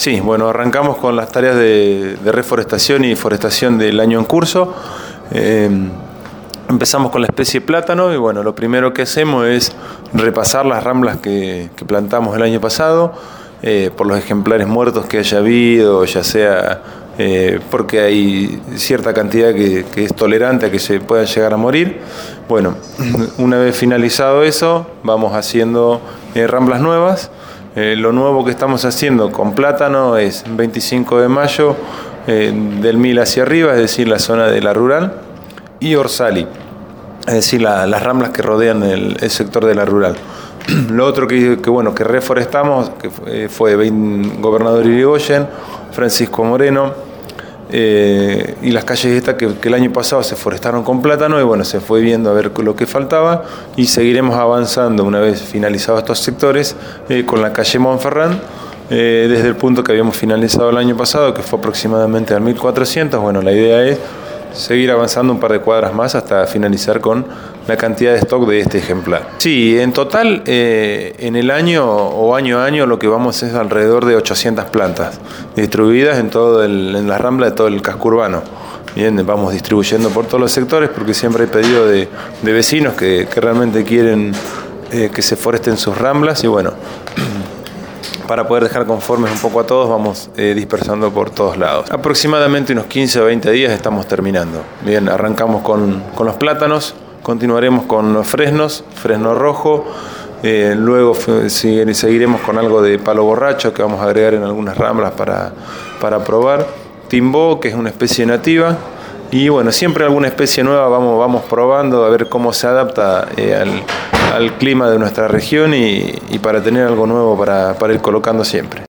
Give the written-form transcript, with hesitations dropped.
Sí, bueno, arrancamos con las tareas de reforestación y forestación del año en curso. Empezamos con la especie plátano y bueno, lo primero que hacemos es repasar las ramblas que plantamos el año pasado, por los ejemplares muertos que haya habido, ya sea porque hay cierta cantidad que es tolerante a que se puedan llegar a morir. Bueno, una vez finalizado eso, vamos haciendo ramblas nuevas. Lo nuevo que estamos haciendo con plátano es 25 de mayo, del 1000 hacia arriba, es decir, la zona de la rural, y Orsali, es decir, las ramblas que rodean el sector de la rural. Lo otro que reforestamos que fue Gobernador Irigoyen, Francisco Moreno, y las calles estas que el año pasado se forestaron con plátano y bueno, se fue viendo a ver lo que faltaba y seguiremos avanzando una vez finalizados estos sectores con la calle Monferrán, desde el punto que habíamos finalizado el año pasado, que fue aproximadamente al 1400. Bueno, la idea es seguir avanzando un par de cuadras más hasta finalizar con la cantidad de stock de este ejemplar. Sí, en total en el año o año a año lo que vamos es alrededor de 800 plantas distribuidas en la rambla de todo el casco urbano. Bien, vamos distribuyendo por todos los sectores porque siempre hay pedido de vecinos que realmente quieren que se foresten sus ramblas y bueno, para poder dejar conformes un poco a todos, vamos dispersando por todos lados. Aproximadamente unos 15 o 20 días estamos terminando. Bien, arrancamos con los plátanos, continuaremos con los fresno rojo, luego seguiremos con algo de palo borracho que vamos a agregar en algunas ramblas para probar, timbó, que es una especie nativa, y bueno, siempre alguna especie nueva vamos probando a ver cómo se adapta al clima de nuestra región y para tener algo nuevo para ir colocando siempre.